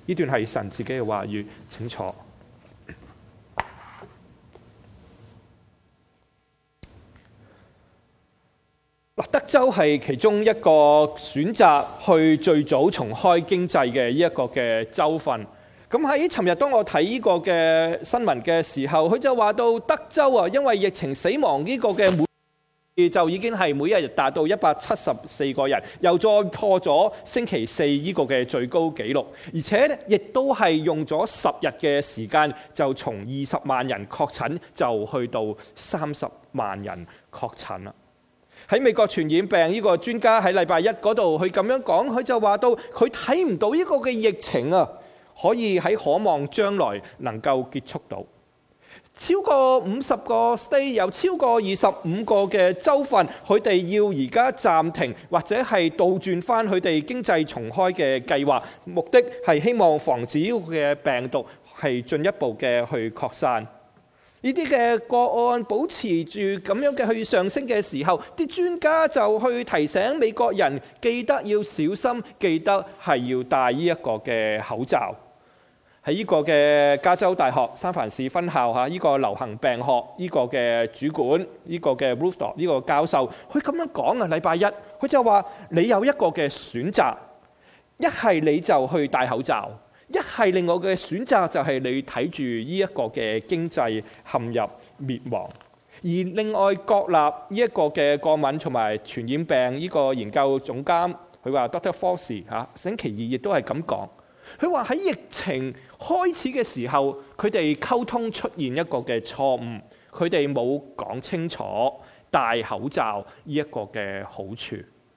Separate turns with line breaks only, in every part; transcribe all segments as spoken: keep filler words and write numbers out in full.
呢段係神自己嘅話語，請坐。德州係其中一個選擇去最早重開經濟嘅呢一個嘅州份。咁喺尋日當我睇呢個嘅新聞嘅時候，佢就話到德州啊，因為疫情死亡呢個嘅每就已經係每一日達到一百七十四個人，又再破咗星期四呢個嘅最高紀錄，而且亦都係用咗十日嘅時間，就從二十萬人確診就去到三十萬人確診啦。喺美國傳染病呢個專家喺禮拜一嗰度，佢咁樣講，佢就話到佢睇唔到呢個嘅疫情啊，可以喺可望將來能夠結束到。超過五十個 state， 有超過二十五個嘅州份，佢哋要而家暫停或者係倒轉翻佢哋經濟重開嘅計劃，目的係希望防止呢個嘅病毒係進一步嘅去擴散。呢啲嘅個案保持住咁樣嘅去上升嘅時候，啲專家就去提醒美國人記得要小心，記得係要戴呢一個嘅口罩。喺呢個嘅加州大學三藩市分校嚇，呢個流行病學呢個嘅主管，呢個嘅 Rutherford 呢個教授，佢咁樣講啊，禮拜一佢就話你有一個嘅選擇，一係你就去戴口罩。一係另外嘅選擇就係你睇住呢一個嘅經濟陷入滅亡，而另外國立呢一個嘅過敏同埋傳染病呢個研究總監，佢話 Doctor Fauci 嚇星期二亦都係咁講，佢話喺疫情開始嘅時候，佢哋溝通出現一個嘅錯誤，佢哋冇講清楚戴口罩呢一個嘅好處。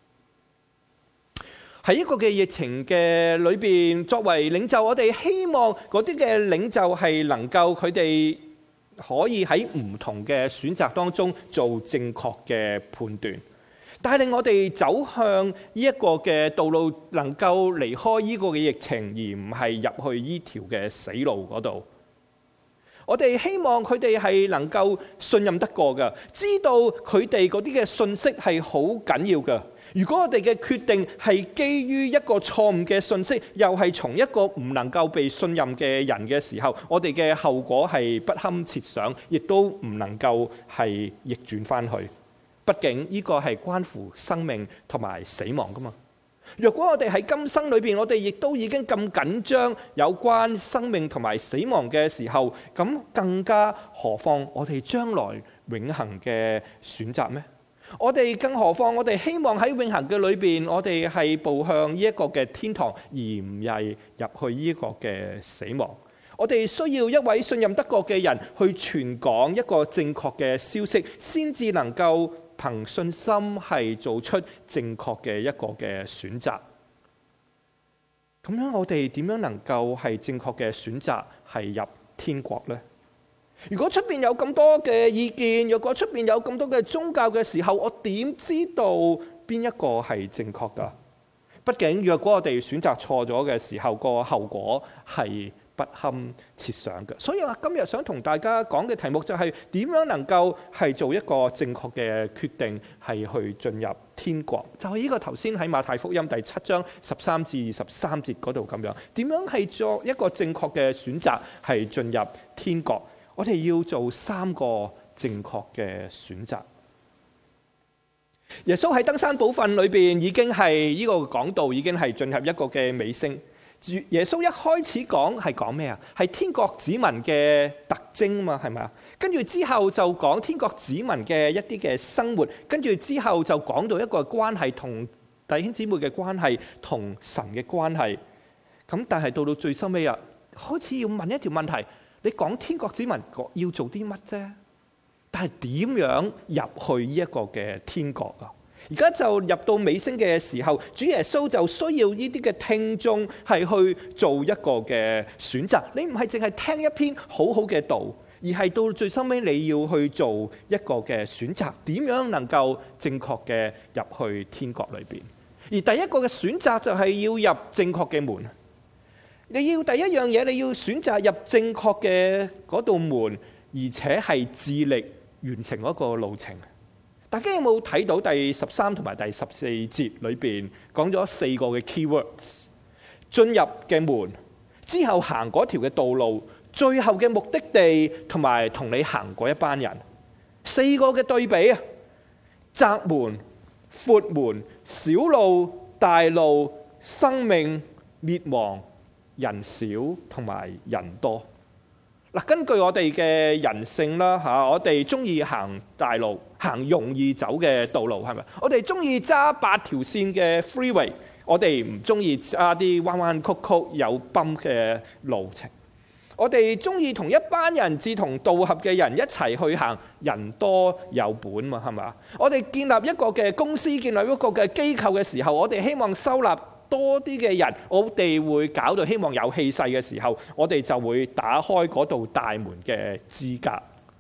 喺一個嘅疫情嘅裏邊，作為領袖，我哋希望嗰啲嘅領袖係能夠佢哋可以喺唔同嘅選擇當中做正確嘅判斷，帶領我哋走向呢一個嘅道路，能夠離開呢個嘅疫情，而唔係入去呢條嘅死路嗰度。我哋希望佢哋係能夠信任得過嘅，知道佢哋嗰啲嘅信息係好緊要嘅。如果我哋嘅決定係基於一個錯誤嘅信息，又係從一個唔能夠被信任嘅人嘅時候，我哋嘅後果係不堪設想，亦都唔能夠係逆轉翻去。畢竟呢個係關乎生命同埋死亡噶嘛。若果我哋喺今生裏邊，我哋亦都已經咁緊張有關生命同埋死亡嘅時候，咁更加何況我哋將來永恆嘅選擇咩？我哋更何況我哋希望喺永恆嘅裏邊，我哋係步向呢一個嘅天堂，而唔係入去呢個嘅死亡。我哋需要一位信任得過嘅人去傳講一個正確嘅消息，先至能夠憑信心係做出正確嘅一個嘅選擇。咁樣我哋點樣能夠係正確嘅選擇係入天國呢？如果出邊有咁多嘅意見，如果出邊有咁多嘅宗教嘅時候，我點知道邊一個係正確噶？畢竟若果我哋選擇錯咗嘅時候，個後果係不堪設想嘅。所以我今日想同大家講嘅題目就係點樣能夠係做一個正確嘅決定，係去進入天國。就係呢個頭先喺馬太福音第七章十三至二十三節嗰度咁樣，點樣係做一個正確嘅選擇，係進入天國。我哋要做三個正確嘅選擇。耶穌喺登山寶訓裏邊已經係呢個講道已經係進入一個嘅尾聲。耶穌一開始講係講咩啊？係天國子民嘅特徵嘛，係咪啊？跟住之後就講天國子民嘅一啲嘅生活，跟住之後就講到一個關係，同弟兄姊妹嘅關係，同神嘅關係。咁但係到到最收尾啊，開始要問一條問題。你講天國子民要做啲乜啫？但係點樣入去呢一個嘅天國啊？而家就入到尾聲嘅時候，主耶穌就需要呢啲嘅聽眾係去做一個嘅選擇。你唔係淨係聽一篇好好嘅道，而係到最收尾你要去做一個嘅選擇，點樣能夠正確嘅入去天國裏邊？而第一個嘅選擇就係要入正確嘅門。你要第一樣嘢，你要選擇入正確嘅嗰道門，而且係致力完成嗰個路程。大家有冇睇到第十三同埋第十四節裏邊講咗四個嘅 keywords？ 進入嘅門、 之後行嗰條嘅道路，最後嘅目的地同埋同你行嗰一班人，四個嘅對比啊，窄門、闊門、小路、大路、生命、滅亡、人少同埋人多。嗱，根據我哋嘅人性啦嚇，我哋中意行大路，行容易走嘅道路，係咪？我哋中意揸八條線嘅 freeway， 我哋唔中意揸啲彎彎曲曲有崩嘅路程。我哋中意同一班人志同道合嘅人一齊去行，人多有本嘛，係咪？我哋建立一個嘅公司，建立一個嘅機構嘅時候，我哋希望收納多啲嘅人，我哋會搞到希望有氣勢嘅時候，我哋就會打開嗰道大門嘅資格。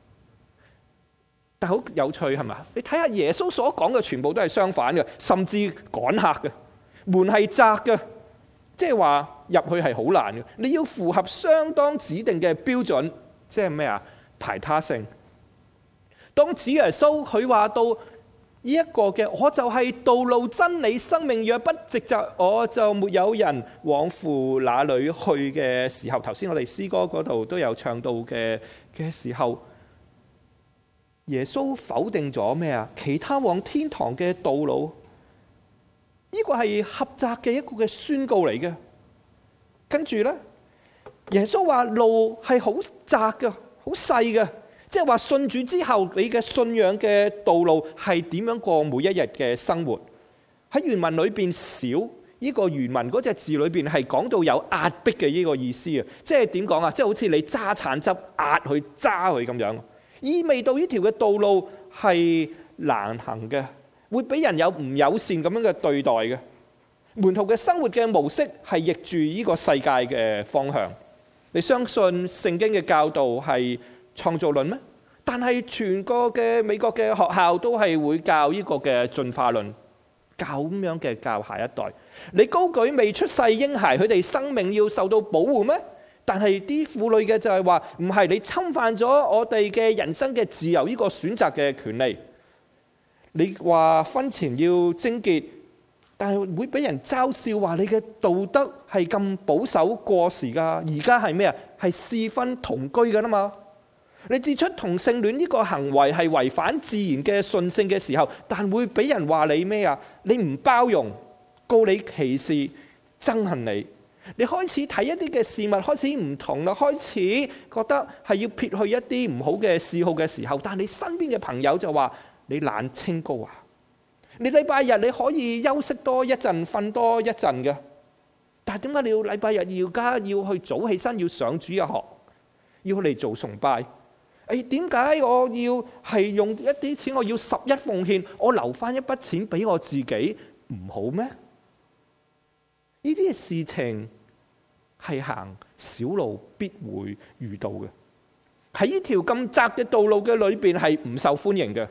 但係好有趣係嘛？你睇下耶穌所講嘅全部都係相反嘅，甚至趕客嘅，門係窄嘅，即係話入去係好難嘅。你要符合相當指定嘅標準，即係咩啊？排他性。當主耶穌佢話到呢一個嘅，我就係道路、真理、生命，若不藉著我，就沒有人往父那裏去嘅時候，頭先我哋詩歌嗰度都有唱到嘅嘅時候，耶穌否定咗咩啊？其他往天堂嘅道路，呢個係狹窄嘅一個嘅宣告嚟嘅。跟住呢，耶穌話路係好窄嘅，好細嘅。即係話信主之後，你嘅信仰嘅道路係點樣過每一日嘅生活？喺原文裏邊，少呢個原文嗰隻字裏邊係講到有壓迫嘅呢個意思啊！即係點講啊？即係好似你揸橙汁壓去揸佢咁樣，意味到呢條嘅道路係難行嘅，會俾人有唔友善咁樣嘅對待嘅。門徒嘅生活嘅模式係逆住呢個世界嘅方向。你相信聖經嘅教導係創造論咩？但係全個嘅美國嘅學校都係會教呢個嘅進化論，教咁樣嘅教下一代。你高舉未出世嬰孩，佢哋生命要受到保護咩？但係啲婦女嘅就係話，唔係，你侵犯咗我哋嘅人生嘅自由，呢個選擇嘅權利。你話婚前要貞潔，但係會俾人嘲笑話你嘅道德係咁保守過時噶。而家係咩啊？係試婚同居噶啦嘛。你指出同性戀呢個行為係違反自然嘅順性嘅時候，但會俾人話你咩啊？你唔包容，告你歧視，憎恨你。你開始睇一啲嘅事物開始唔同啦，開始覺得係要撇去一啲唔好嘅嗜好嘅時候，但係你身邊嘅朋友就話你懶清高啊！你禮拜日你可以休息多一陣，瞓多一陣嘅，但係點解你要禮拜日要加要去早起身，要上主日學，要嚟做崇拜？誒，點解我要係用一啲錢？我要十一奉獻，我留翻一筆錢俾我自己，唔好咩？呢啲嘅事情係行小路必會遇到嘅，喺呢條咁窄嘅道路嘅裏邊係唔受歡迎嘅。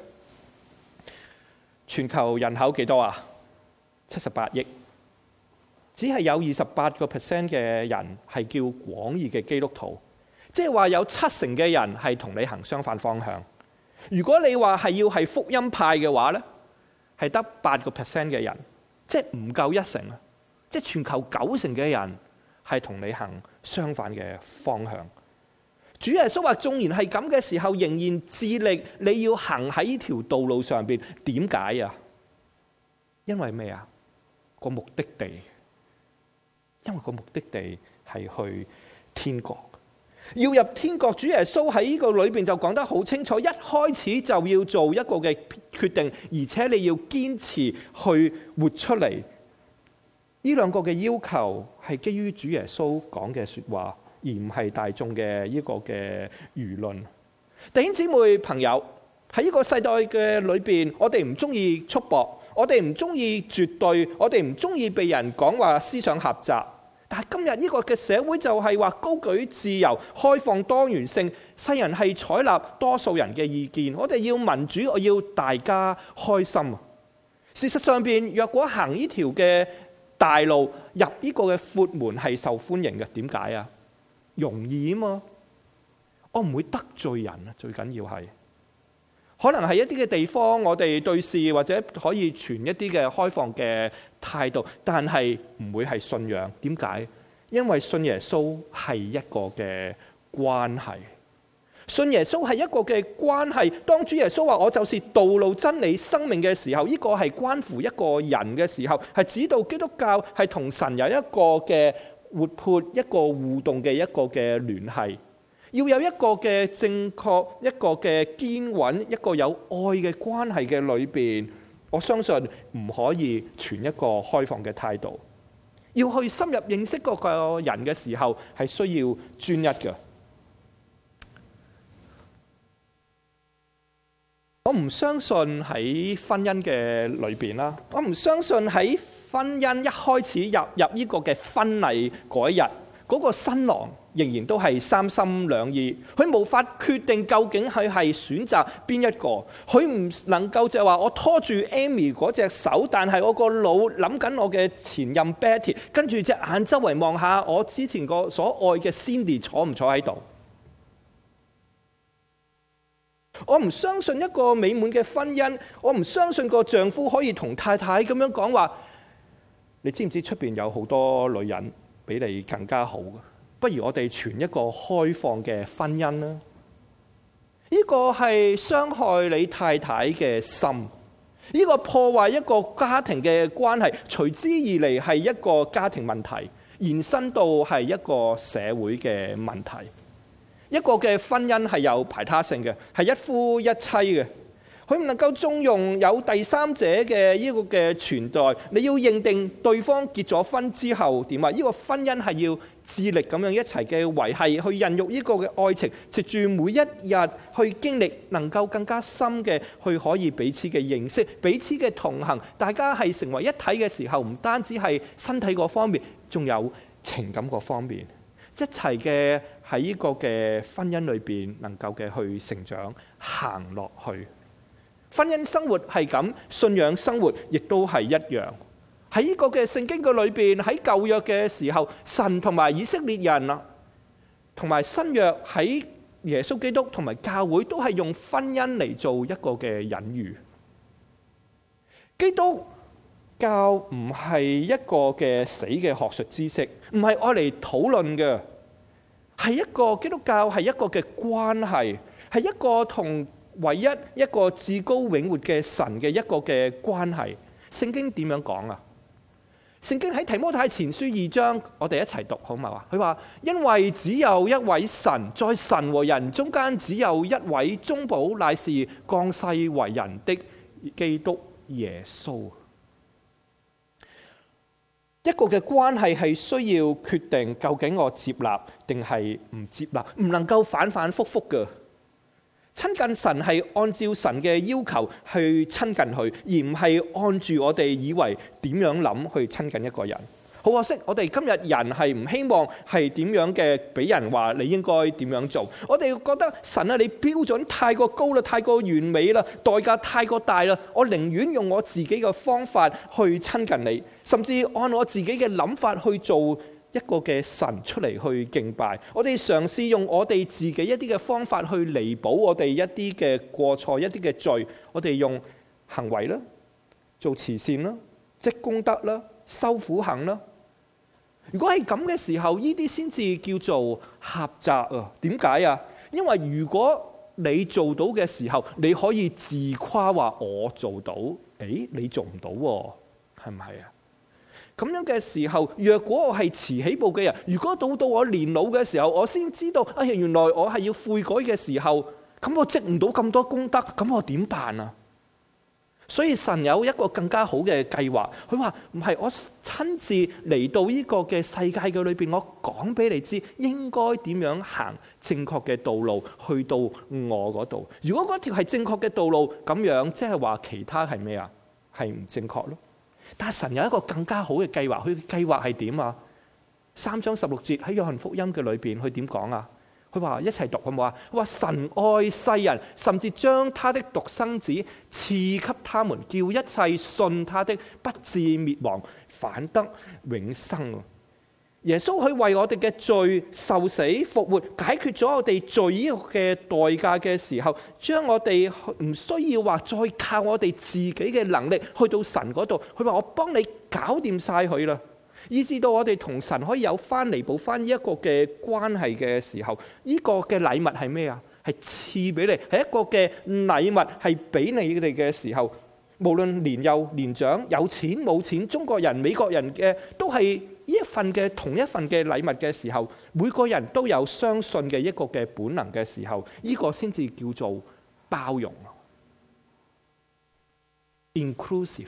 全球人口幾多啊？七十八億，只係有二十八個 percent 嘅人係叫廣義嘅基督徒。即係話有七成嘅人係同你行相反方向。如果你話係要係福音派嘅話呢，係得八個 percent 嘅人，即係唔夠一成啊！即係全球九成嘅人係同你行相反嘅方向。主耶穌話：縱然係咁嘅時候，仍然致力你要行喺呢條道路上邊。點解啊？因為咩啊？個目的地，因為個目的地係去天國。要入天國，主耶穌喺呢個裏邊就講得好清楚，一開始就要做一個嘅決定，而且你要堅持去活出嚟。呢兩個嘅要求係基於主耶穌講嘅說話，而唔係大眾嘅呢個嘅輿論。弟兄姊妹朋友，喺呢個世代嘅裏邊，我哋唔中意束縛，我哋唔中意絕對，我哋唔中意被人講話思想狹窄。但係今日呢個嘅社會就係話高舉自由、開放多元性，世人係採納多數人嘅意見。我哋要民主，我要大家開心。事實上邊，若果行呢條嘅大路，入呢個嘅闊門係受歡迎嘅，點解啊？容易啊嘛，我唔會得罪人啊，最緊要係。可能係一啲嘅地方，我哋對事或者可以傳一啲嘅開放嘅態度，但係唔會係信仰。點解？ 因為信耶穌係一個嘅關係。信耶穌係一個嘅關係。當主耶穌話我就是道路真理生命嘅時候，呢個係關乎一個人嘅時候，係指到基督教係同神有一個嘅活潑、一個互動嘅一個嘅聯繫。要有一個嘅正確、一個嘅堅穩、一個有愛嘅關係嘅裏邊，我相信唔可以存一個開放嘅態度。要去深入認識嗰個人嘅時候，係需要專一嘅。我唔相信喺婚姻嘅裏邊啦，我唔相信喺婚姻一開始入入呢個嘅婚禮嗰一日，嗰個新郎仍然都係三心兩意，佢無法決定究竟佢係選擇邊一個，佢唔能夠就係話我拖住 Amy 嗰隻手，但係我個腦諗緊我嘅前任 Betty， 跟住隻眼周圍望下我之前個所愛嘅 Cindy 坐唔坐喺度。我唔相信一個美滿嘅婚姻，我唔相信個丈夫可以同太太咁樣講話，你知唔知出邊有好多女人比你更加好？不如我哋存一個開放嘅婚姻啦。呢個係傷害你太太嘅心，呢個破壞一個家庭嘅關係，隨之而嚟係一個家庭問題，延伸到係一個社會嘅問題。一個嘅婚姻係有排他性嘅，係一夫一妻嘅，佢唔能夠縱容有第三者嘅呢個嘅存在。你要認定對方結咗婚之後點啊？呢個婚姻係要致力咁樣一齊嘅維繫，去孕育呢個嘅愛情，藉住每一日去經歷，能夠更加深嘅去可以彼此嘅認識，彼此嘅同行，大家係成為一體嘅時候，唔單止係身體嗰方面，仲有情感嗰方面，一齊嘅喺呢個嘅婚姻裏邊能夠嘅去成長行落去。婚姻生活係咁，信仰生活亦都係一樣。喺呢個嘅聖經嘅裏邊，喺舊約嘅時候，神同埋以色列人啊，同埋新約喺耶穌基督同埋教會都係用婚姻嚟做一個嘅隱喻。基督教唔係一個嘅死嘅學術知識，唔係愛嚟討論嘅，係一個基督教係一個嘅關係，係一個同唯一一個至高永活嘅神嘅一個嘅關係。聖經點樣講啊？聖經喺提摩太前書二章，我哋一齊讀好嘛？佢話因為只有一位神，在神和人中間只有一位中保，乃是降世為人的基督耶穌。一個嘅關係係需要決定究竟我接納定係唔接納，唔能夠反反复复嘅。親近神係按照神嘅要求去親近佢，而唔係按住我哋以為點樣諗去親近一個人。好可惜，我哋今日人係唔希望係點樣嘅，俾人話你應該點樣做。我哋覺得神啊，你標準太過高啦，太過完美啦，代價太過大啦，我寧願用我自己嘅方法去親近你，甚至按我自己嘅諗法去做一個嘅神出嚟去敬拜。我哋嘗試用我哋自己一啲嘅方法去彌補我哋一啲嘅過錯、一啲嘅罪。我哋用行為啦，做慈善啦，積功德啦，修苦行啦。如果係咁嘅時候，呢啲先至叫做狹窄啊。點解啊？因為如果你做到嘅時候，你可以自誇話我做到，誒，你做唔到喎，係唔係啊？咁樣嘅時候，若果我係遲起步嘅人，如果到到我年老嘅時候，我先知道，哎呀，原來我係要悔改嘅時候，咁我積唔到咁多功德，咁我點辦啊？所以神有一個更加好嘅計劃，佢話唔係，我親自嚟到呢個嘅世界嘅裏邊，我講俾你知應該點樣行正確嘅道路去到我嗰度。如果嗰條係正確嘅道路，咁樣即係話其他係咩啊？係唔正確咯。但係神有一個更加好嘅計劃，佢嘅計劃係點啊？三章十六節喺約翰福音嘅裏邊，佢點講啊？佢話一齊讀好唔好啊？佢話神愛世人，甚至將他的獨生子賜給他們，叫一切信他的不至滅亡，反得永生。耶穌佢為我哋嘅罪受死復活，解決咗我哋罪呢個嘅代價嘅時候，將我哋唔需要話再靠我哋自己嘅能力去到神嗰度。佢話我幫你搞掂晒佢啦。 以至到我哋同神可以有翻彌補翻呢一個嘅關係嘅時候，呢、這個嘅禮物係咩啊？係賜俾你，係一個嘅禮物，係俾你哋嘅時候，無論年幼年長、有錢冇錢、中國人、美國人嘅，都係呢一份嘅同一份嘅禮物嘅時候，每個人都有相信嘅一個嘅本能嘅時候，呢、這個先至叫做包容 ，inclusive。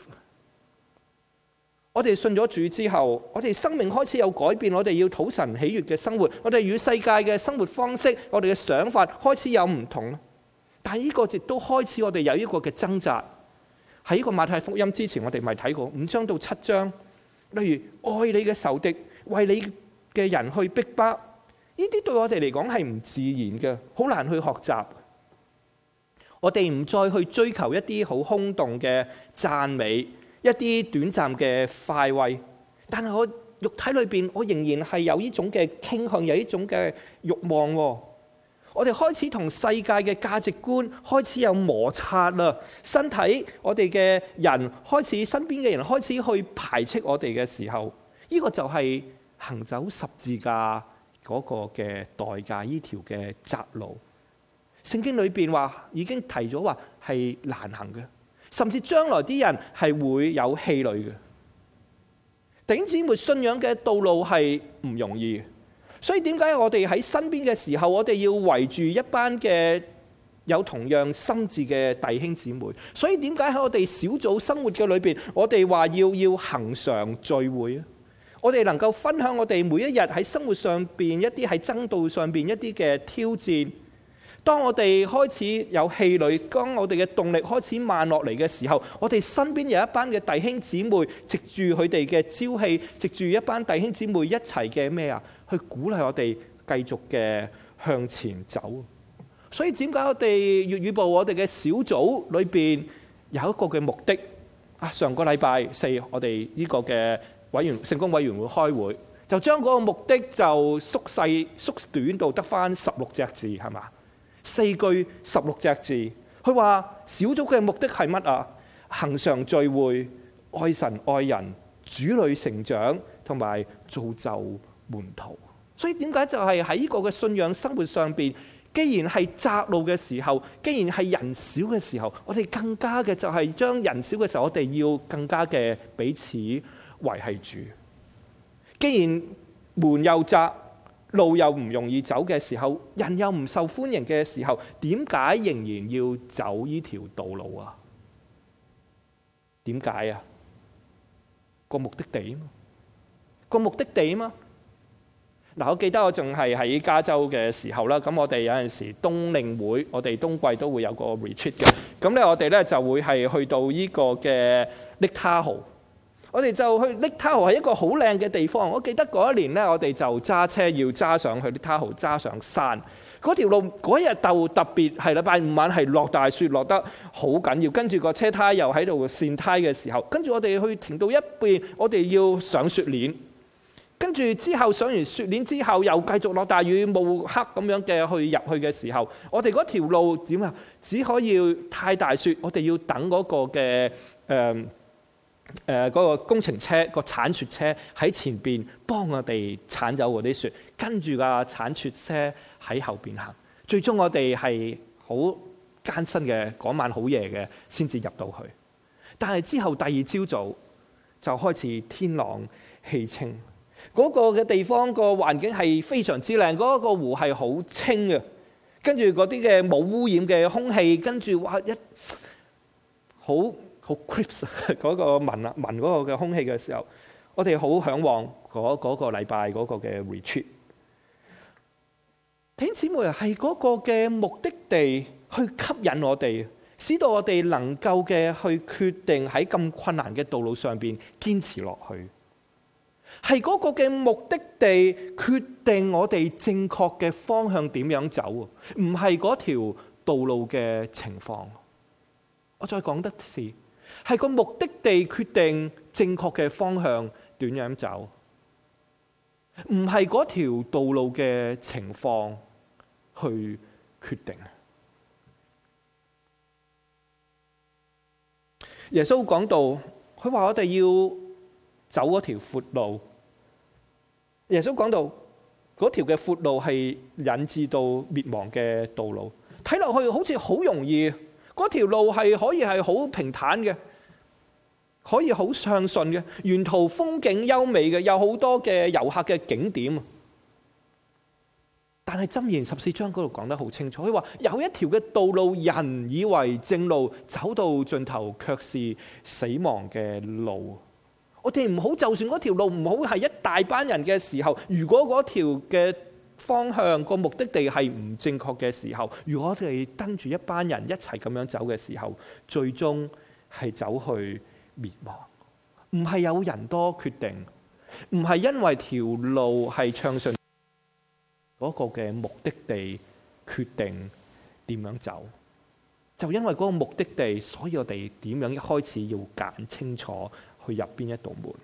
我哋信咗主之後，我哋生命開始有改變，我哋要討神喜悅嘅生活，我哋與世界嘅生活方式，我哋嘅想法開始有唔同。但係呢個亦都開始我哋有一個嘅掙扎。喺呢個馬太福音之前，我哋咪睇過五章到七章，例如愛你嘅仇敵，為你嘅人去逼迫，呢啲對我哋嚟講係唔自然嘅，好難去學習。我哋唔再去追求一啲好空洞嘅讚美，一啲短暫嘅快慰，但係我肉體裏邊，我仍然係有呢種嘅傾向，有呢種嘅慾望。我哋開始同世界嘅價值觀開始有摩擦啦。身體，我哋嘅人開始，身邊嘅人開始去排斥我哋嘅時候，呢個就係行走十字架嗰個嘅代價，呢條嘅窄路。聖經裏邊話已經提咗話係難行嘅。甚至將來啲人係會有氣餒嘅。弟兄姊妹，信仰嘅道路係唔容易嘅，所以點解我哋喺身邊嘅時候，我哋要圍住一班嘅有同樣心志嘅弟兄姊妹？所以點解喺我哋小組生活嘅裏邊，我哋話要要恆常聚會啊？我哋能夠分享我哋每一日喺生活上邊一啲喺爭道上邊一啲嘅挑戰。當我哋開始有氣餒，當我哋嘅動力開始慢落嚟嘅時候，我哋身邊有一班嘅弟兄姊妹，藉住佢哋嘅朝氣，藉住一班弟兄姊妹一齊嘅咩啊，去鼓勵我哋繼續嘅向前走。所以點解我哋粵語部我哋嘅小組裏邊有一個嘅目的啊？上個禮拜四我哋呢個嘅委員聖工委員會開會，就將嗰個目的就縮細縮短到得返十六隻字，係嘛？四句十六隻字，佢話小組嘅目的係乜啊？恆常聚會、愛神愛人、主裏成長同埋造就門徒。所以點解就係喺呢個嘅信仰生活上邊，既然係窄路嘅時候，既然係人少嘅時候，我哋更加嘅就係將人少嘅時候，我哋要更加嘅彼此維繫住。既然門又窄，路又唔容易走嘅時候，人又唔受歡迎嘅時候，點解仍然要走呢條道路啊？點解啊？個目的地啊嘛，個目的地啊嘛。嗱，我記得我仲係喺加州嘅時候啦，咁我哋有陣時冬令會，我哋冬季都會有個 retreat 嘅，咁咧我哋咧就會係去到呢個嘅 Lake Tahoe。我哋就去 Lake Tahoe係一個好靚嘅地方。我記得嗰一年咧，我哋就揸車要揸上去 Lake Tahoe，揸上山。嗰條路嗰日就特別係禮拜五晚係落大雪，落得好緊要。跟住個車胎又喺度跣胎嘅時候，跟住我哋去停到一邊，我哋要上雪鏈。跟住之後上完雪鏈之後，又繼續落大雨，霧黑咁樣嘅去入去嘅時候，我哋嗰條路點啊？只可以太大雪，我哋要等嗰個嘅誒。呃誒、呃，嗰、那個工程車、那個鏟雪車喺前邊幫我哋鏟走嗰啲雪，跟住架鏟雪車喺後邊行。最終我哋係好艱辛嘅，嗰晚好夜嘅，先至入到去。但係之後第二朝早就開始天朗氣清，嗰、那個嘅地方個環境係非常之靚，嗰、那個湖係好清嘅，跟住嗰啲嘅冇污染嘅空氣，跟住哇一好。好 crisp 嗰個聞啊聞嗰個嘅空氣嘅時候，我哋好向往嗰嗰個禮拜嗰個嘅 retreat。弟兄姊妹啊，係嗰個嘅目的地去吸引我哋，使到我哋能夠嘅去決定喺咁困難嘅道路上邊堅持落去。係嗰個嘅目的地決定我哋正確嘅方向點樣走，唔係嗰條道路嘅情況。我再講得次。係個目的地決定正確嘅方向點樣走，唔係嗰條道路嘅情況去決定。耶穌講到，佢話我哋要走嗰條闊路， 耶穌講到嗰條嘅闊路係引致到滅亡嘅道路，睇落去好似好容易，嗰條路係可以係好平坦嘅，可以好暢順嘅，沿途風景優美嘅，有好多嘅遊客嘅景點。但係箴言十四章嗰度講得好清楚，佢話有一條嘅道路，人以為正路，走到盡頭卻是死亡嘅路。我哋唔好，就算嗰條路唔好係一大班人嘅時候，如果嗰條嘅方向個目的地係唔正確嘅時候，如果我哋跟住一班人一齊咁樣走嘅時候，最終係走去滅亡。唔係有人多決定，唔係因為條路係暢順，嗰個嘅目的地決定點樣走，就因為嗰個目的地，所以我哋點樣一開始要揀清楚去入邊一道門。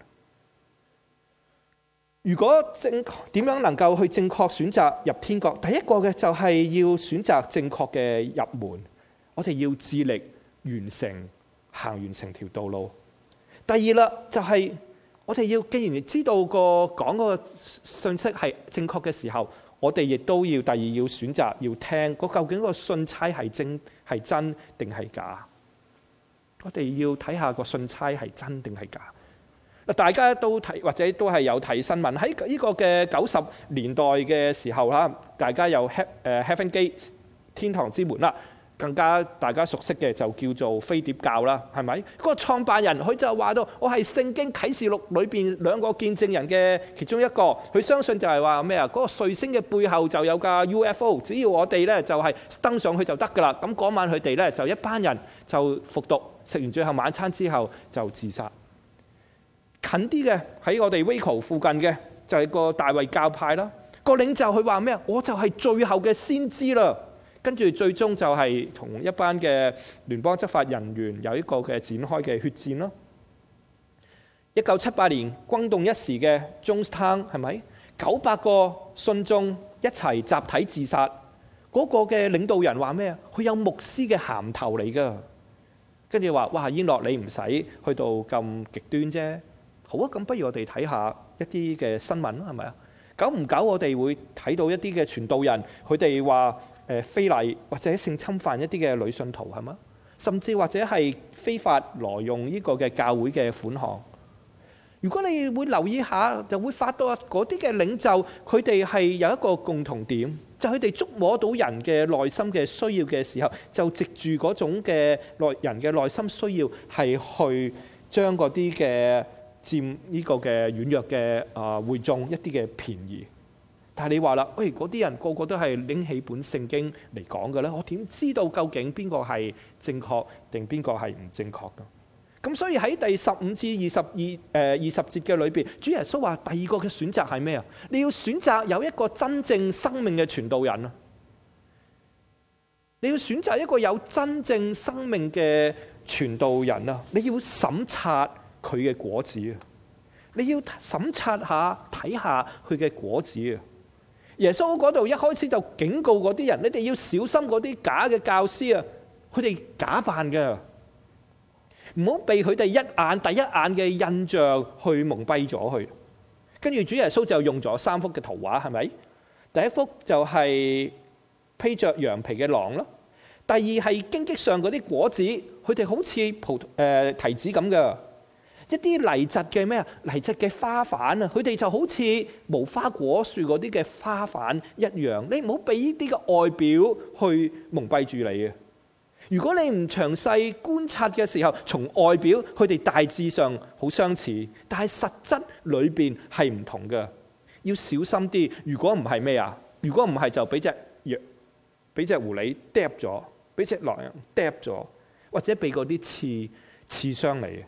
如果正點樣能夠去正確選擇入天國？第一個嘅就係要選擇正確嘅入門，我哋要致力完成行完成條道路。第二啦，就係我哋要既然知道個講嗰個信息係正確嘅時候，我哋亦都要第二要選擇要聽嗰究竟個信差係真係真定係假？我哋要睇下個信差係真定係假。大家都睇或者都係有睇新聞，喺呢個嘅九十年代嘅時候啦，大家有 Heaven Gate 天堂之門啦，更加大家熟悉嘅就叫做飛碟教啦，係咪？嗰個創辦人佢就話到，我係聖經啟示錄裏邊兩個見證人嘅其中一個，佢相信就係話咩啊？嗰個彗星嘅背後就有架 U F O， 只要我哋咧就係登上去就得噶啦。咁嗰晚佢哋咧就一班人就服毒，食完最後晚餐之後就自殺。近啲嘅喺我哋 Waco 附近嘅就係個大衛教派啦，個領袖佢話咩啊？我就係最後嘅先知啦。跟住最終就係同一班嘅聯邦執法人員有一個嘅展開嘅血戰咯。一九七八年轟動一時嘅 Jonestown 係咪？九百個信眾一齊集體自殺，嗰、那個嘅領導人話咩啊？佢有牧師嘅銜頭嚟噶，跟住話哇，燕樂你唔使去到咁極端啫。好啊，咁不如我哋睇下一啲嘅新聞啦，係咪啊？久唔久我哋會睇到一啲嘅傳道人，佢哋話誒非禮或者性侵犯一啲嘅女信徒，係嘛？甚至或者係非法挪用呢個嘅教會嘅款項。如果你會留意下，就會發到嗰啲嘅領袖，佢哋係有一個共同點，就係佢哋觸摸到人嘅內心嘅需要嘅時候，就藉住嗰種嘅內人嘅內心需要，係去將嗰啲嘅佔呢個嘅軟弱嘅啊會眾一啲嘅便宜。但係你話啦，喂，嗰啲人個個都係拎起本聖經嚟講嘅咧，我點知道究竟邊個係正確定邊個係唔正確㗎？咁所以喺第十五至二十二誒二十節嘅裏邊，主耶穌話第二個嘅選擇係咩啊？你要選擇有一個真正生命嘅傳道人啊！你要選擇一個有真正生命嘅傳道人啊！你要審察佢嘅果子啊！你要審察下睇下佢嘅果子啊！耶穌嗰度一開始就警告嗰啲人，你哋要小心嗰啲假嘅教師啊！佢哋假扮嘅。唔好被佢哋一眼第一眼嘅印象去蒙蔽咗佢。跟住主耶穌就用咗三幅嘅圖畫，係咪？第一幅就係披着羊皮嘅狼咯。第二係荊棘上嗰啲果子，佢哋好似葡誒提子咁嘅。一啲泥質嘅咩啊？泥質嘅花瓣啊，佢哋就好似無花果樹嗰啲嘅花瓣一樣。你唔好俾呢啲嘅外表去蒙蔽住你啊！如果你唔詳細觀察嘅時候，從外表佢哋大致上好相似，但係實質裏邊係唔同嘅，要小心啲。如果唔係咩啊？如果唔係就俾隻藥，俾隻狐狸嗒咗，俾隻狼人嗒咗，或者俾嗰啲刺刺傷你。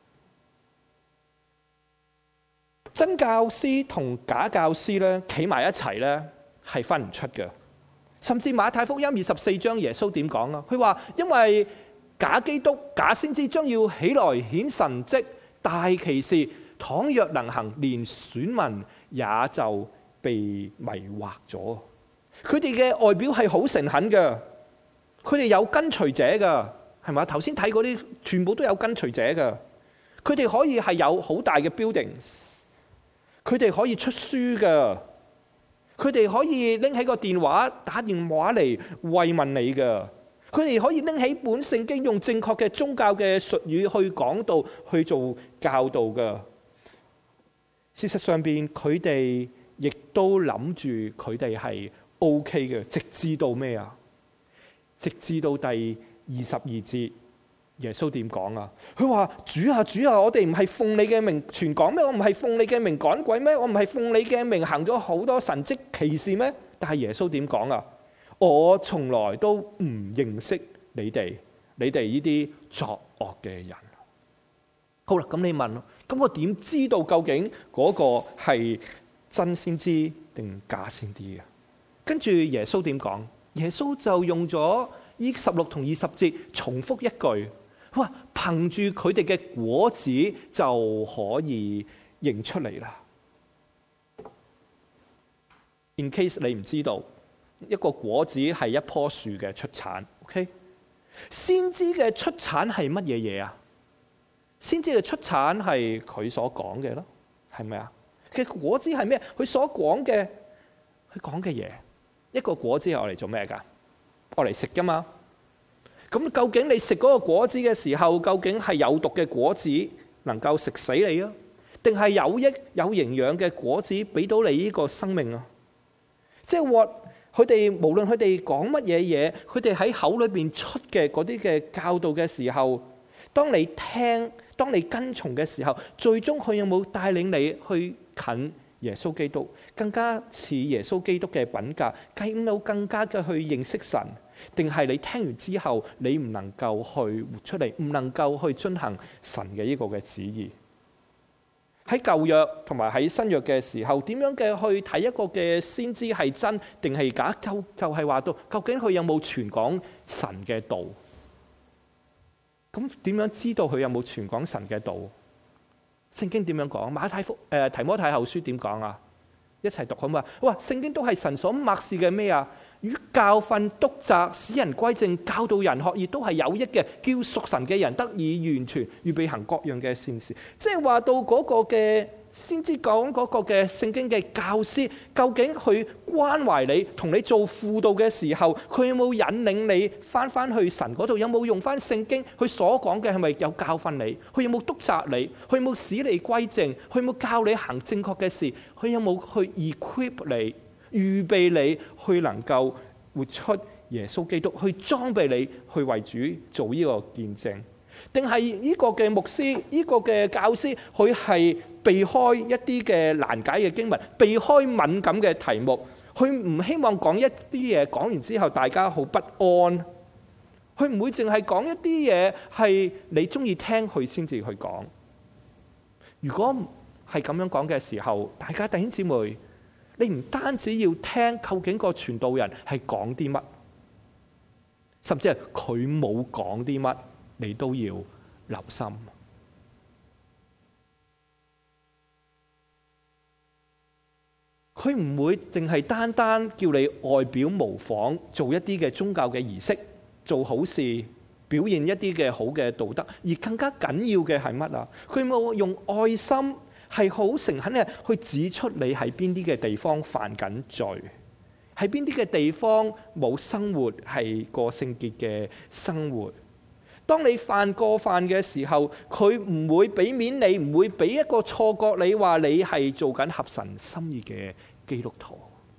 真教師同假教師咧，企埋一齊咧，係分唔出嘅。甚至馬太福音二十四章耶穌點講啊？佢話因為假基督、假先知將要起來顯神蹟、大奇事，倘若能行，連選民也就被迷惑咗。佢哋嘅外表係好誠懇嘅，佢哋有跟隨者噶，係咪？頭先睇嗰啲全部都有跟隨者噶，佢哋可以係有好大嘅 building， 佢哋可以出書噶，佢哋可以拎起個電話打電話嚟慰問你噶，佢哋可以拎起本聖經用正確嘅宗教嘅術語去講道，去做教導噶。事實上邊佢哋亦都諗住佢哋係 OK 嘅，直至到咩啊？直至到第二十二節。耶穌點講啊？佢話主啊主啊，我哋唔係奉你嘅名傳講咩？我唔係奉你嘅名趕鬼咩？我唔係奉你嘅名行咗好多神蹟奇事咩？但係耶穌點講啊？我從來都唔認識你哋，你哋呢啲作惡嘅人。好啦，咁你問，咁我點知道究竟嗰個係真先知定假先知嘅？跟住耶穌點講？耶穌就用咗呢十六同二十節重複一句。哇！憑住佢哋嘅果子就可以認出嚟啦。In case 你唔知道，一個果子係一棵樹嘅出產。OK， 先知嘅出產係乜嘢嘢啊？先知嘅出產係佢所講嘅咯，係咪啊？嘅果子係咩？佢所講嘅，佢講嘅嘢。一個果子係我嚟做咩噶？我嚟食噶嘛。咁究竟你食嗰個果子嘅時候，究竟係有毒嘅果子能夠食死你啊？定係有益有營養嘅果子俾到你呢個生命啊？即係話佢哋無論佢哋講乜嘢嘢，佢哋喺口裏邊出嘅嗰啲嘅教導嘅時候，當你聽，當你跟從嘅時候，最終佢有冇帶領你去近耶穌基督，更加似耶穌基督嘅品格，繼而更加嘅去認識神？定係你聽完之後，你唔能夠去活出嚟，唔能夠去遵行神嘅呢個嘅旨意？喺舊約同埋喺新約嘅時候，點樣嘅去睇一個嘅先知係真定係假？就就係話到，究竟佢有冇傳講神嘅道？咁點樣知道佢有冇傳講神嘅道？聖經點樣講？馬太福誒提摩太後書點講啊？一齊讀好嘛？哇！聖經都係神所默示嘅咩啊？與教訓、督責、使人歸正、教導人學義都係有益嘅，叫屬神嘅人得以完全，預備行各樣嘅善事。即係話到嗰個嘅先知講嗰個嘅聖經嘅教師，究竟佢關懷你，同你做輔導嘅時候，佢有冇引領你翻翻去神嗰度？有冇用翻聖經佢所講嘅係咪有教訓你？佢有冇督責你？佢有冇使你歸正？佢有冇教你行正確嘅事？佢有冇去 equip 你？預備你去能夠活出耶穌基督，去裝備你去為主做呢個見證，定係呢個嘅牧師、呢個嘅教師，佢係避開一啲嘅難解嘅經文，避開敏感嘅題目，佢唔希望講一啲嘢，講完之後大家好不安，佢唔會淨係講一啲嘢係你中意聽佢先至去講。如果係咁樣講嘅時候，大家弟兄姊妹，你唔單止要聽究竟個傳道人係講啲乜，甚至係佢冇講啲乜，你都要留心。佢唔會淨係單單叫你外表模仿，做一啲嘅宗教嘅儀式，做好事，表現一啲嘅好嘅道德，而更加緊要嘅係乜啊？佢冇用愛心。係好誠懇嘅去指出你喺邊啲嘅地方犯緊罪，喺邊啲嘅地方冇生活係過聖潔嘅生活。當你犯過犯嘅時候，佢唔會俾面你，唔會俾一個錯覺你話你係做緊合神心意嘅基督徒。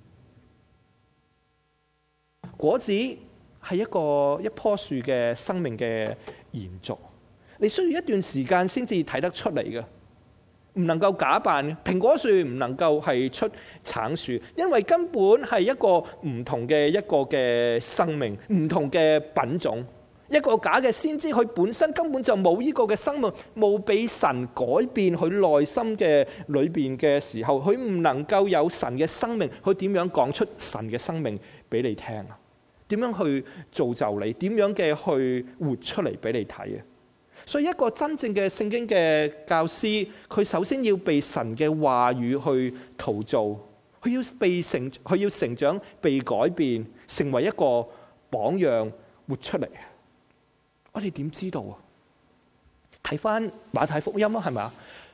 果子係一個一棵樹嘅生命嘅延續，你需要一段時間先至睇得出嚟嘅。唔能夠假扮嘅，蘋果樹唔能夠係出橙樹，因為根本係一個唔同嘅一個嘅生命，唔同嘅品種。一個假嘅先知，佢本身根本就冇呢個嘅生命，冇俾神改變佢內心嘅裏邊嘅時候，佢唔能夠有神嘅生命，佢點樣講出神嘅生命俾你聽啊？點樣去造就你？點樣嘅去活出嚟俾你睇啊？所以一個真正嘅聖經嘅教師，佢首先要被神嘅話語去陶造，佢要被成，佢要成長，被改變，成為一個榜樣活出嚟。我哋點知道啊？睇翻馬太福音啊，係咪啊？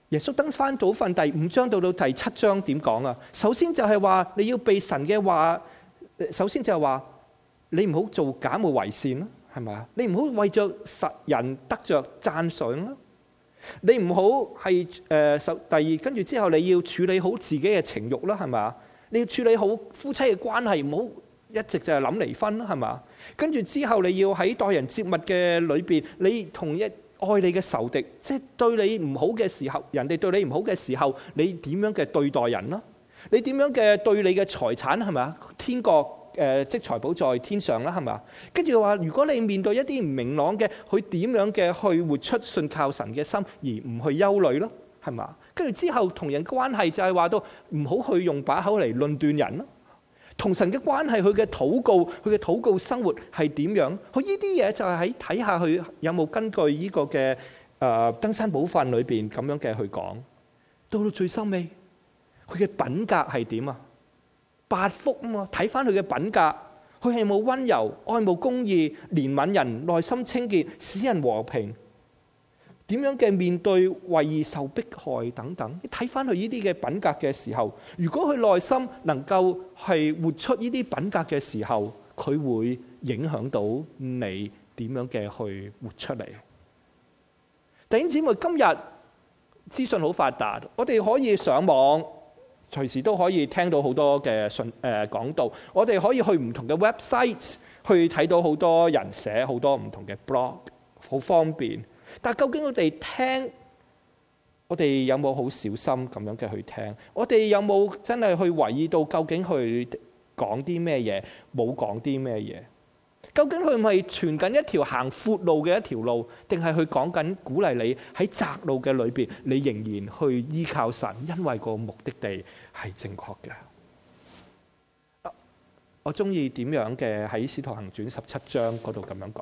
耶穌登山寶訓第五章到到第七章點講啊？首先就係話你要被神嘅話，首先就係話你唔好做假冒為善啦，係咪啊？你唔好為着實人得着讚賞啦，你唔好係誒首第二，跟住之後你要處理好自己嘅情慾啦，係咪啊？你要處理好夫妻嘅關係，唔好一直就係諗離婚啦，係嘛？跟住之後你要喺待人接物嘅裏邊，你同一愛你嘅仇敵，即係對你唔好嘅時候，人哋對你唔好嘅時候，你點樣嘅對待人啦？你點樣嘅對你嘅財產，係咪啊？天國誒積財寶在天上啦，係咪啊？跟住話，如果你面對一啲唔明朗嘅，佢點樣嘅去活出信靠神嘅心，而唔去憂慮咯，係嘛？跟住之後同人關係就係話到唔好去用把口嚟論斷人咯。同神嘅關係，佢嘅禱告，佢嘅禱告生活係點樣？佢呢啲嘢就係喺睇下佢有冇根據呢個嘅誒登山寶訓裏邊咁樣嘅去講。到到最收尾，佢嘅品格係點啊？八福啊嘛，睇翻佢嘅品格，佢係冇溫柔、愛慕公義、憐憫人、內心清潔、使人和平。點樣嘅面對為義受迫害等等，你睇翻佢呢啲嘅品格嘅時候，如果佢內心能夠係活出呢啲品格嘅時候，佢會影響到你點樣嘅去活出嚟。弟兄姊妹，今日資訊好發達，我哋可以上網，隨時都可以聽到好多嘅信誒講道，我哋可以去唔同嘅 website 去睇到好多人寫好多唔同嘅 blog， 好方便。但究竟我哋聽，我哋有冇好小心咁樣嘅去聽？我哋有冇真係去留意到究竟去講啲咩嘢，冇講啲咩嘢？究竟佢唔係傳緊一條行闊路嘅一條路，定係佢講緊鼓勵你喺窄路嘅裏邊，你仍然去依靠神，因為個目的地係正確嘅。我中意點樣嘅喺《使徒行傳》十七章嗰度咁樣講。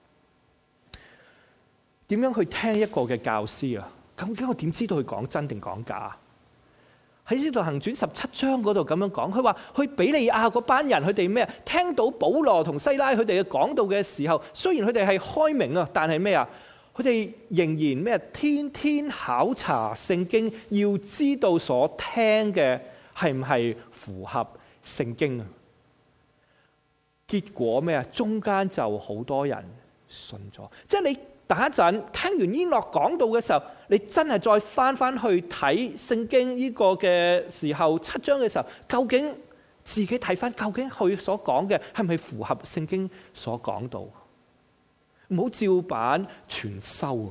點樣去聽一個嘅教師啊？究竟我點知道佢講真定講假？喺《使徒行傳》十七章嗰度咁樣講，佢話去比利亞嗰班人，佢哋咩啊？聽到保羅同西拉佢哋嘅講道嘅時候，雖然佢哋係開明啊，但係咩啊？佢哋仍然咩？天天考察聖經，要知道所聽嘅係唔係符合聖經啊？結果咩啊？中間就好多人信咗，即係你。等一陣聽完伊諾講道嘅時候，你真係再翻翻去睇聖經呢個嘅時候，七章嘅時候，究竟自己睇翻，究竟佢所講嘅係咪符合聖經所講到？唔好照版全收。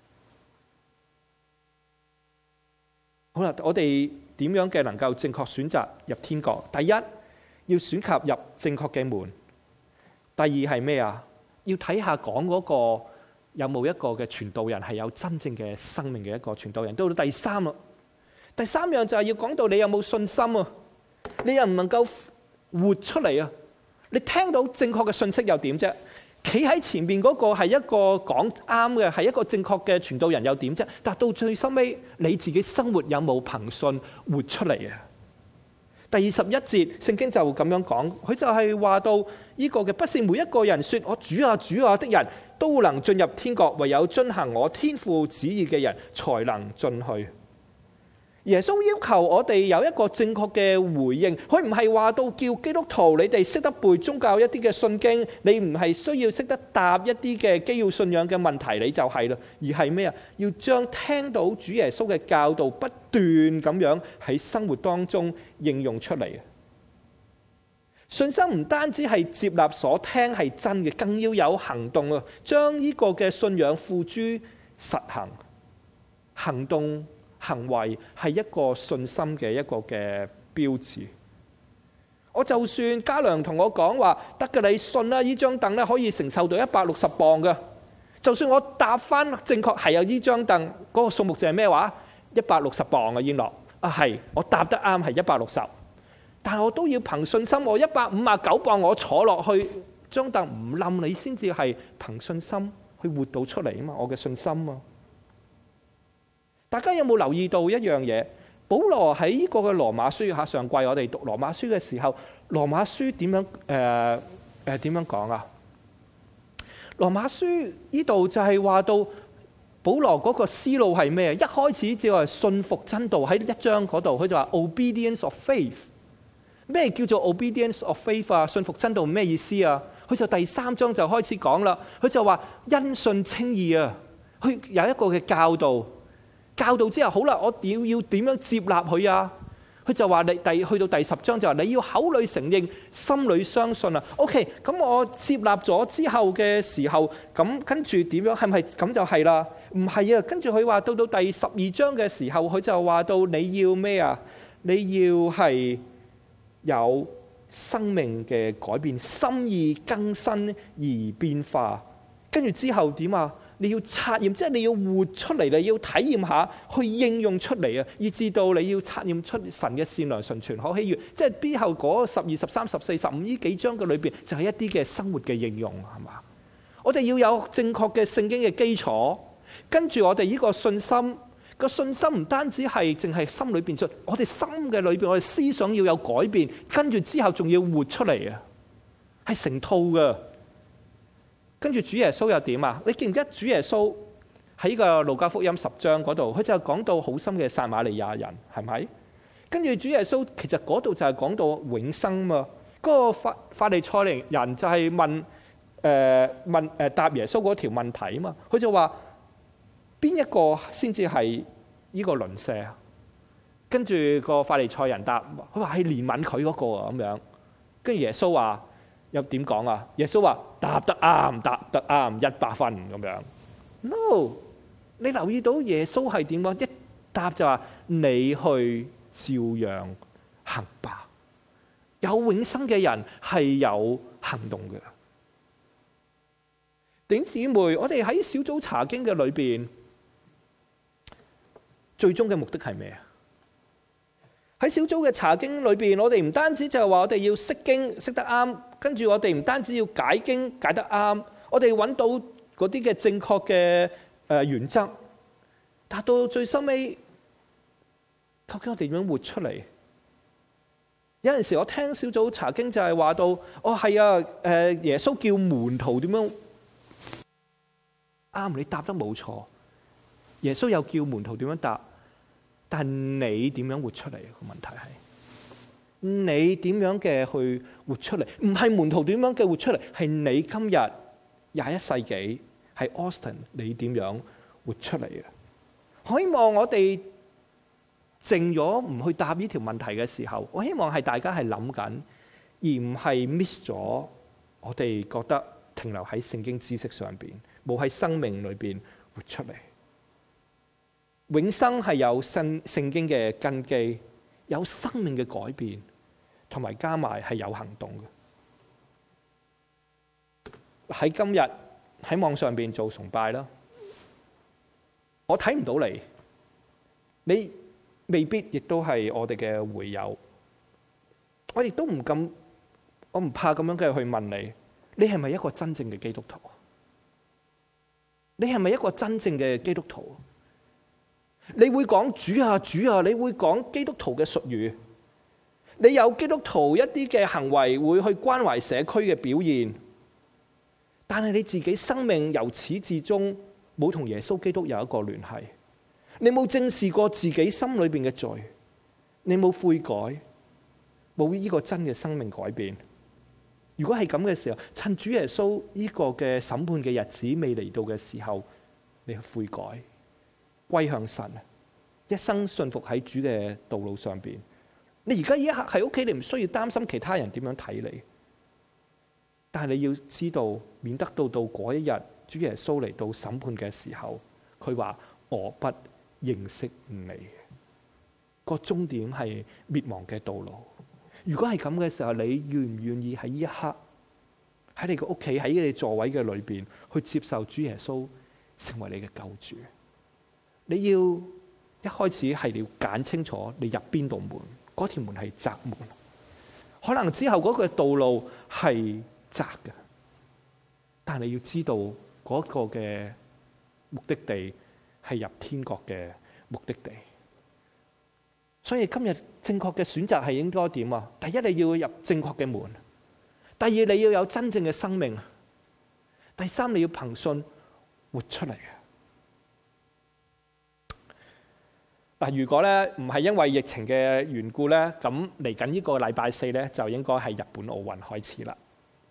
好啦，我哋點樣嘅能夠正確選擇入天國？第一，要選擇入正確嘅門。第二係咩啊？要睇下講嗰個。有冇一個嘅傳道人係有真正嘅生命嘅一個傳道人？到到第三啦，第三樣就係要講到你有冇信心啊？你又唔能夠活出嚟啊？你聽到正確嘅信息又點啫？企喺前面嗰個係一個講啱嘅，係一個正確嘅傳道人又點啫？但到最收尾，你自己生活有冇憑信活出嚟啊？第二十一節聖經就咁樣講，佢就係話到呢個嘅，不是每一個人說我主啊主啊的人都能進入天國，唯有遵行我天父旨意嘅人才能進去。耶穌要求我哋有一個正確嘅回應，佢唔係話到叫基督徒你哋識得背宗教一啲嘅信經，你唔係需要識得答一啲嘅基要信仰嘅問題，你就係啦，而係咩啊？要將聽到主耶穌嘅教導不斷咁樣喺生活當中應用出嚟。信心唔單止係接納所聽係真嘅，更要有行動啊！將呢個嘅信仰付諸實行，行動行為係一個信心嘅一個嘅標誌。我就算家良同我講話得嘅，你信啦，呢張凳咧可以承受到一百六十磅嘅。就算我答翻正確係有呢張凳，嗰個數目就係咩話？一百六十磅啊，燕樂啊，係我答得啱係一百六十。但係我都要憑信心，我一百五十九磅我坐落去，張凳唔冧你先至係憑信心去活到出嚟啊嘛！我嘅信心啊！大家有冇留意到一樣嘢？保羅喺呢個嘅羅馬書下上季，我哋讀羅馬書嘅時候，羅馬書點樣誒誒點樣講啊？羅馬書呢度就係話到保羅嗰個思路係咩？一開始只係信服真道，喺一章嗰度佢就話 obedience of faith。咩叫做 obedience of faith 啊？信服真道咩意思啊？佢就第三章就開始講啦。佢就話因信稱義啊。佢有一個嘅教導，教導之後好啦，我要要點樣接納佢啊？佢就話你第去到第十章就話你要口裏承認，心裏相信啊。OK， 咁我接納咗之後嘅時候，咁跟住點樣？係咪咁就係啦？唔係啊，跟住佢話到到第十二章嘅時候，佢就話到你要咩啊？你要係有生命嘅改變，心意更新而變化。跟住之後點啊？你要察驗，即係你要活出嚟，你要體驗下，去應用出嚟啊！以至到你要察驗出神嘅善良、純全、可喜悅。即係之後嗰十二、十三、十四、十五呢幾章嘅裏邊，就係一啲嘅生活嘅應用，係嘛？我哋要有正確嘅聖經嘅基礎，跟住我哋呢個信心，個信心唔單止係淨係心裏邊信，我哋心嘅裏邊，我哋思想要有改變，跟住之後仲要活出嚟啊，係成套嘅。跟住主耶穌又點啊？你記唔記得主耶穌喺個路加福音十章嗰度，佢就講到好心嘅撒瑪利亞人，係咪？跟住主耶穌其實嗰度就係講到永生嘛。嗰、那個法法利賽人就係問誒、呃、問誒、呃、答耶穌嗰條問題啊嘛。佢就話邊一個先至係呢個鄰舍啊？跟住個法利賽人答，佢話係憐憫佢嗰個啊咁樣。跟住耶穌話。又點講啊？耶穌話答得啱，答得啱，一百分咁樣。No， 你留意到耶穌係點講？一答就話你去照樣行吧。有永生嘅人係有行動嘅。弟兄姊妹，我哋喺小組查經嘅裏邊，最終嘅目的係咩啊？喺小組嘅查經裏邊，我哋唔單止就係話我哋要識經識得啱，跟住我哋唔單止要解經解得啱，我哋揾到嗰啲嘅正確嘅誒原則，達到最收尾，究竟我哋點樣活出嚟？有陣時我聽小組查經就係話到，哦係啊，誒耶穌叫門徒點樣啱？你答得冇錯，耶穌又叫門徒點樣答？但你點樣活出嚟？個問題係你點樣嘅去活出嚟？唔係門徒點樣嘅活出嚟，係你今日廿一世紀係 Austin， 你點樣活出嚟嘅？我希望我哋靜咗唔去答呢條問題嘅時候，我希望係大家係諗緊，而唔係 miss 咗我哋覺得停留喺聖經知識上邊，冇喺生命裏邊活出嚟。永生係有聖聖經嘅根基，有生命嘅改變，同埋加埋係有行動嘅。喺今日喺網上邊做崇拜啦，我睇唔到你，你未必亦都係我哋嘅會友，我亦都唔敢，我唔怕咁樣嘅去問你，你係咪一個真正嘅基督徒？你係咪一個真正嘅基督徒？你會講主啊主啊，你會講基督徒嘅術語，你有基督徒一啲嘅行為會去關懷社區嘅表現，但係你自己生命由始至終冇同耶穌基督有一個聯繫，你冇正視過自己心裏邊嘅罪，你冇悔改，冇呢個真嘅生命改變。如果係咁嘅時候，趁主耶穌呢個嘅審判嘅日子未嚟到嘅時候，你去悔改，歸向神，一生信服喺主嘅道路上邊。你而家呢一刻喺屋企，你唔需要擔心其他人點樣睇你，但係你要知道，免得到到嗰一日主耶穌嚟到審判嘅時候，佢話我不認識你，個終點係滅亡嘅道路。如果係咁嘅時候，你願唔願意喺呢一刻喺你個屋企喺你座位嘅裏邊去接受主耶穌成為你嘅救主？你要一開始係你要揀清楚你入邊道門，嗰條門係窄門，可能之後嗰個道路係窄嘅，但係你要知道嗰個嘅目的地係入天國嘅目的地。所以今日正確嘅選擇係應該點啊？第一，你要入正確嘅門；第二，你要有真正嘅生命；第三，你要憑信活出嚟。 嗱，如果咧唔係因為疫情嘅緣故咧，咁嚟緊呢個禮拜四咧就應該係日本奧運開始啦。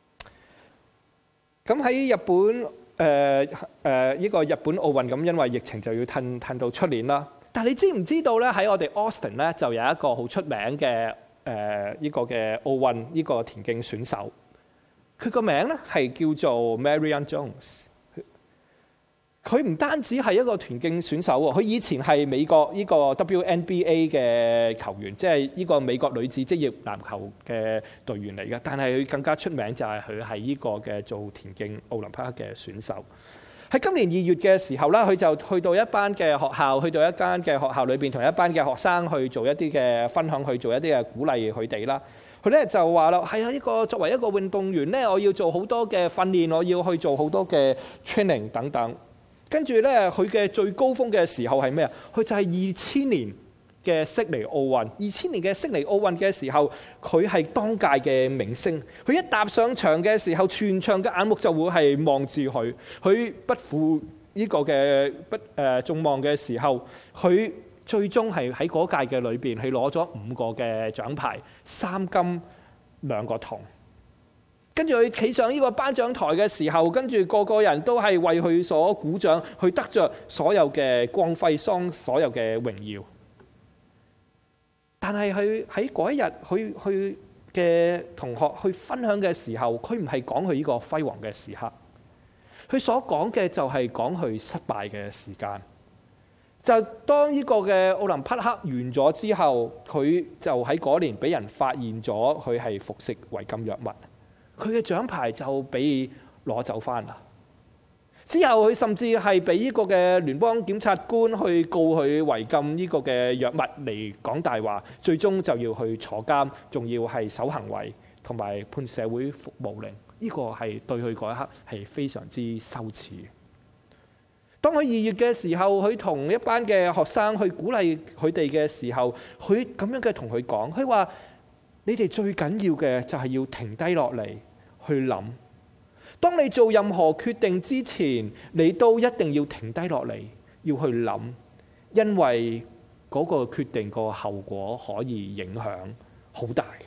咁喺日本誒誒呢個日本奧運咁，因為疫情就要褪褪到出年啦。但係你知唔知道咧？喺我哋 Austin 咧就有一個好出名嘅誒呢個嘅奧運呢個田徑選手，佢個名咧係叫做 Marion Jones。佢唔單止係一個田徑選手喎，佢以前係美國呢個 W N B A 嘅球員，即係呢個美國女子職業籃球嘅隊員嚟嘅。但係佢更加出名就係佢係呢個嘅做田徑奧林匹克嘅選手。喺今年二月嘅時候啦，佢就去到一班嘅學校，去到一間嘅學校裏邊，同一班嘅學生去做一啲嘅分享，去做一啲嘅鼓勵佢哋啦。佢咧就話啦，係啊，呢個作為一個運動員咧，我要做好多嘅訓練，我要去做好多嘅 training 等等。跟住咧，佢嘅最高峰嘅時候係咩啊？佢就係二千年嘅悉尼奧運。二千年嘅悉尼奧運嘅時候，佢係當屆嘅明星。佢一踏上場嘅時候，全場嘅眼目就會係望住佢。佢不負呢個嘅不誒眾望嘅時候，佢最終係喺嗰屆嘅裏邊，係攞咗五個嘅獎牌，三金兩個銅。跟住佢企上呢個頒獎台嘅時候，跟住個個人都係為佢所鼓掌，去得着所有嘅光輝，雙所有嘅榮耀。但係佢喺嗰一日，佢佢嘅同學去分享嘅時候，佢唔係講佢呢個輝煌嘅時刻，佢所講嘅就係講佢失敗嘅時間。就當呢個嘅奧林匹克完咗之後，佢就喺嗰年俾人發現咗佢係服食違禁藥物。佢嘅獎牌就俾攞走翻啦。之後佢甚至係俾呢個嘅聯邦檢察官去告佢違禁呢個嘅藥物嚟講大話，最終就要去坐監，仲要係守行為同埋判社會服務令。呢個係對佢嗰一刻係非常之羞恥。當佢二月嘅時候，佢同一班嘅學生去鼓勵佢哋嘅時候，佢咁樣嘅同佢講，佢話：你哋最緊要嘅就係要停低落嚟去諗。當你做任何決定之前，你都一定要停低落嚟要去諗，因為嗰個決定個後果可以影響好大嘅。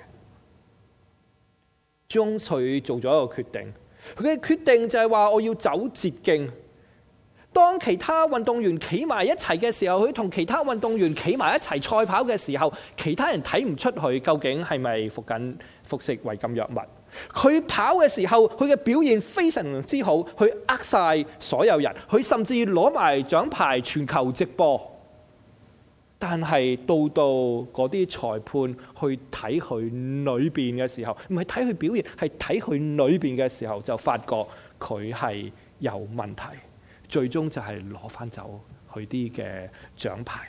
將佢做咗一個決定，佢嘅決定就係話我要走捷徑。當其他運動員企埋一齊嘅時候，佢同其他運動員企埋一齊賽跑嘅時候，其他人睇唔出佢究竟係咪服緊服食違禁藥物。佢跑嘅時候，佢嘅表現非常之好，佢呃晒所有人，佢甚至攞埋獎牌全球直播。但係到到嗰啲裁判去睇佢裏邊嘅時候，唔係睇佢表現，係睇佢裏邊嘅時候，就發覺佢係有問題。最終就係攞翻走佢啲嘅獎牌，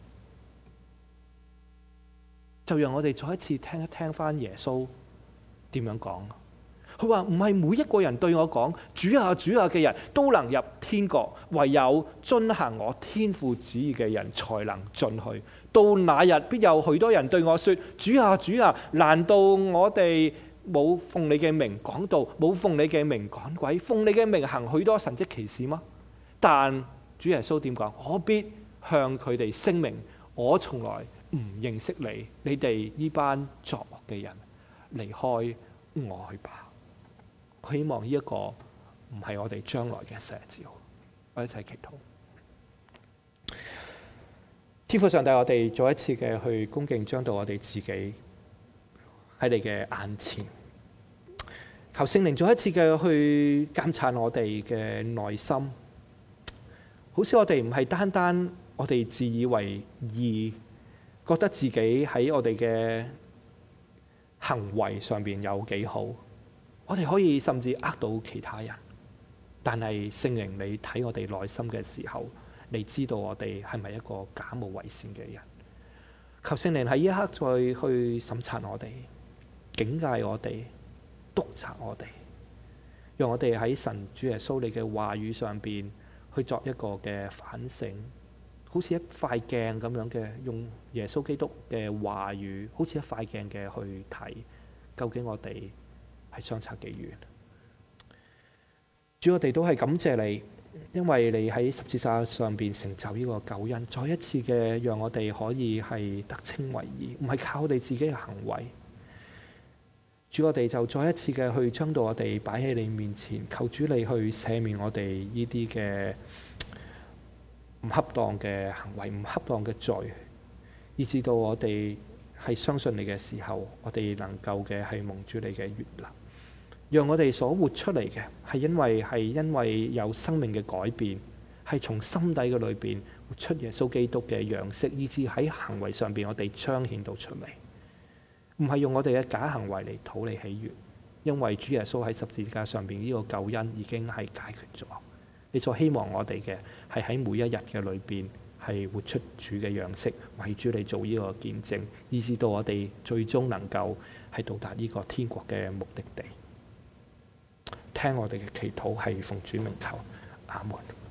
就讓我哋再一次聽一聽翻耶穌點樣講。佢話唔係每一個人對我講主啊主啊嘅人都能入天國，唯有遵行我天父旨意嘅人才能進去。到那日必有許多人對我說主啊主啊，難道我哋冇奉你嘅名講道，冇奉你嘅名趕鬼，奉你嘅名行許多神蹟奇事嗎？但主耶穌點講？我必向佢哋聲明，我從來唔認識你，你哋呢班作惡嘅人，離開我去吧。我希望呢一個唔係我哋將來嘅寫照。我一齊祈禱。天父上帝，我哋再一次嘅去恭敬將到我哋自己喺你嘅眼前，求聖靈再一次嘅去監察我哋嘅內心。好似我哋唔係單單我哋自以為義，覺得自己喺我哋嘅行為上邊有幾好，我哋可以甚至呃到其他人。但係聖靈你睇我哋內心嘅時候，你知道我哋係咪一個假冒為善嘅人？求聖靈喺呢一刻再去審察我哋，警戒我哋，督責我哋，讓我哋喺神主耶穌你嘅話語上邊去作一個嘅反省，好似一塊鏡咁樣嘅，用耶穌基督嘅話語，好似一塊鏡嘅去睇，究竟我哋係相差幾遠？主，我哋都係感謝你， 因為你喺十字架上邊成就呢個救恩，再一次嘅讓我哋可以係得稱為義，唔係靠我哋自己嘅行為。主，我哋就再一次嘅去將到我哋擺喺你面前，求主你去赦免我哋呢啲嘅唔恰當嘅行為、唔恰當嘅罪，以至到我哋係相信你嘅時候，我哋能夠嘅係蒙主你嘅悅納，讓我哋所活出嚟嘅係因為係因為有生命嘅改變，係從心底嘅裏邊活出耶穌基督嘅樣式，以至喺行為上邊我哋彰顯到出嚟。唔係用我哋嘅假行為嚟討你喜悅，因為主耶穌喺十字架上邊呢個救恩已經係解決咗。你所希望我哋嘅係喺每一日嘅裏邊係活出主嘅樣式，為主你做呢個見證，以至到我哋最終能夠係到達呢個天國嘅目的地。聽我哋嘅祈禱係奉主名求，阿門。